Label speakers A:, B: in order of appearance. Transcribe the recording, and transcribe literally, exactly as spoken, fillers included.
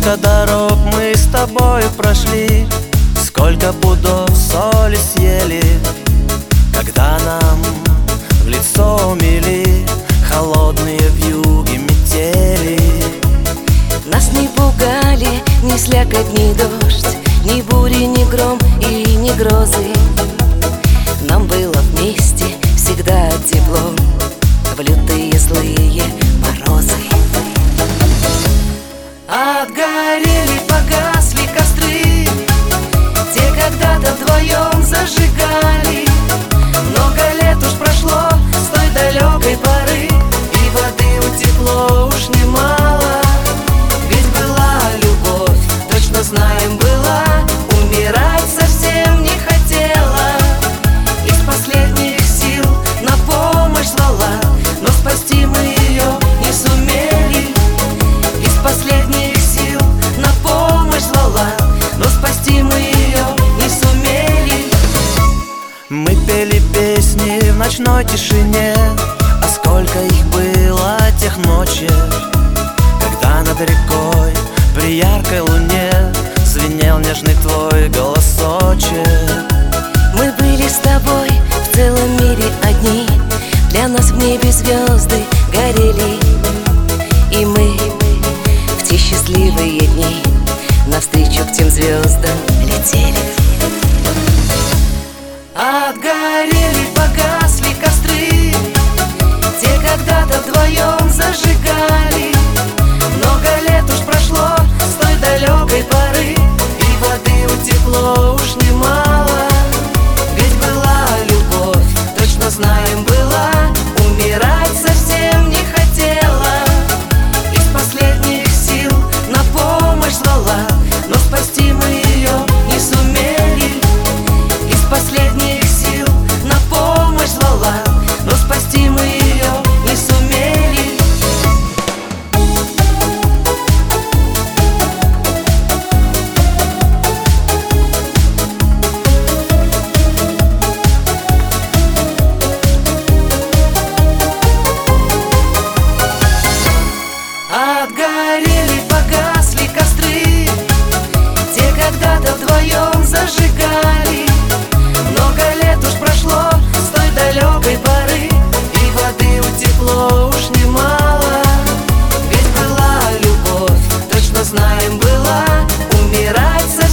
A: Сколько дорог мы с тобою прошли, сколько пудов соли съели, когда нам в лицо мели холодные вьюги метели.
B: Нас не пугали ни слякоть, ни дождь, ни бури, ни гром и ни грозы. Нам было вместе всегда тепло в лютые злые морозы. Отгорели, погасли костры, те когда-то вдвоем зажигали. Много лет уж прошло с той далекой поры, и воды утекло уж немало. Ведь была любовь, точно знаем, была, умирать совсем не хотела. Из последних сил на помощь звала, но спасти мы ее не сумели. Из последних сил на помощь звала, но спасти мы ее не сумели.
A: Мы пели песни в ночной тишине, а сколько их было тех ночей, когда над рекой при яркой луне звенел нежный твой голосочек.
B: Мы были с тобой в целом мире одни, для нас в небе звезды горели. И мы в те счастливые дни навстречу к тем звездам летели. Отгорели, погасли костры, те когда-то вдвоем зажигали. Много лет уж прошло с той далекой поры, и воды утекло уж немало. Ведь была любовь, точно знаем, была, умирать совсем не хотела. Из последних сил на помощь звала, но спасти мы ее не сумели. Из последних сил на помощь звала, но спасти мы ее не сумели. Отгорели, погасли костры, те когда-то вдвоем зажигали. Много лет уж прошло с той далекой поры, и воды утекло уж немало. Ведь была любовь, точно знаем, была, умирать совсем